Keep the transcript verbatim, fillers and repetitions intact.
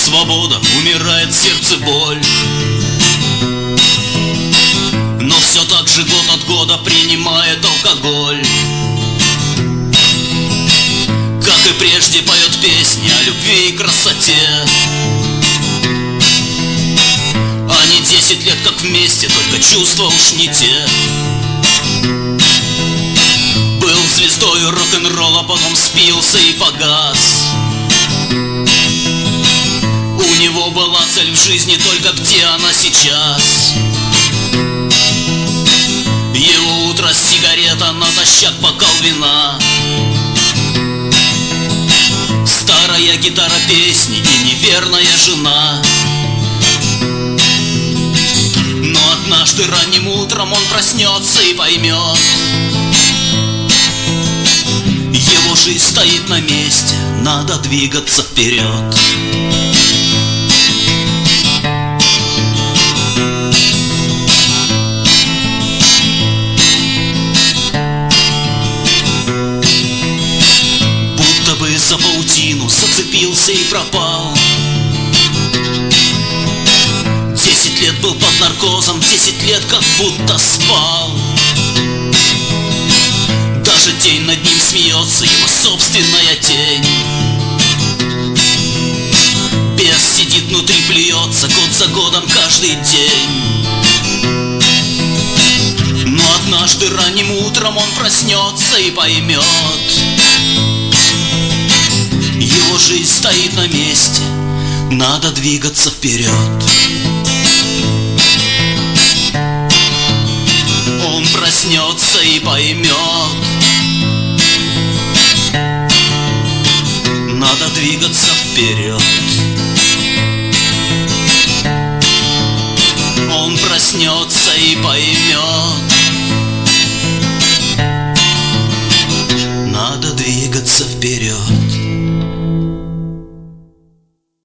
свобода, умирает в сердце боль. Но все так же год от года принимает алкоголь. Как и прежде поет песни о любви и красоте. Они десять лет как вместе, только чувства уж не те. Был звездою рок-н-ролла, потом спился и погас. У него была цель в жизни, только где она сейчас? Его утро сигарета, натощак бокал вина. Старая гитара песни и неверная жена. Но однажды ранним утром он проснется и поймет: его жизнь стоит на месте, надо двигаться вперед. Будто бы за паутину зацепился и пропал. Десять лет был под наркозом, десять лет как будто спал. Даже тень над ним смеется, его собственная тень. Бес сидит внутри, плюется год за годом каждый день. Но однажды ранним утром он проснется и поймет: его жизнь стоит на месте, надо двигаться вперед. Он проснется и поймет: надо двигаться вперед. Он проснется и поймет: